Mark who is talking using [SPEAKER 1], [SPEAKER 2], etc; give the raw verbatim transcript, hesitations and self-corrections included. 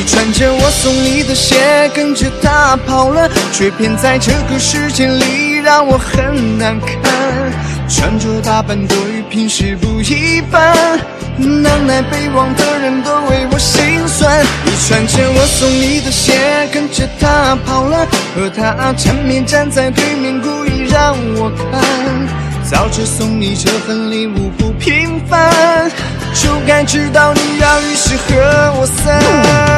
[SPEAKER 1] 你穿着我送你的鞋，跟着他跑了，却偏在这个时间里让我很难堪。穿着打扮都与平时不一般，能耐被忘的人都为我心酸。你穿着我送你的鞋，跟着他跑了，和他缠绵站在对面，故意让我看。早知送你这份礼物不平凡，就该知道你要与世和我散。